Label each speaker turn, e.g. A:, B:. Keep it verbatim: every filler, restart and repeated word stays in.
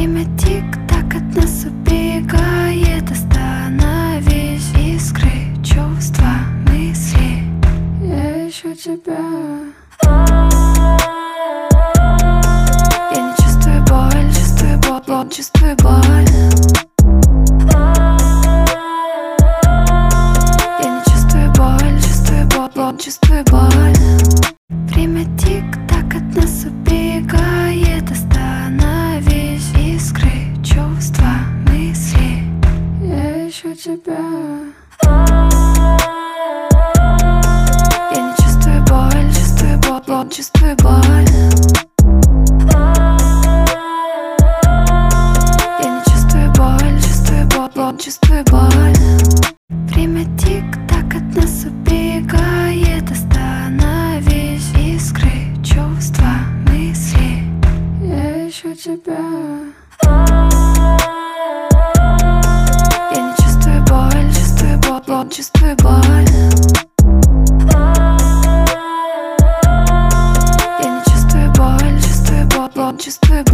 A: Время тик-так от нас убегает. Остановись, искры, чувства, мысли. Я ищу тебя. Я не чувствую боль, чувствую боль, чувствую боль. Я не чувствую боль, чувствую боль, чувствую боль. Время тик-так от нас убегает. Остановись, искры, чувства, мысли. Я ищу тебя. Я не чувствую боль, чувствую боль, чувствую боль. Я не чувствую боль, чувствую боль, чувствую боль. Время тик-так от нас убегает. Остановись, искры, чувства, мысли. Я ищу тебя. Я не чувствую боль, чувствую боль, чувствую боль. Я не чувствую боль, чувствую боль, чувствую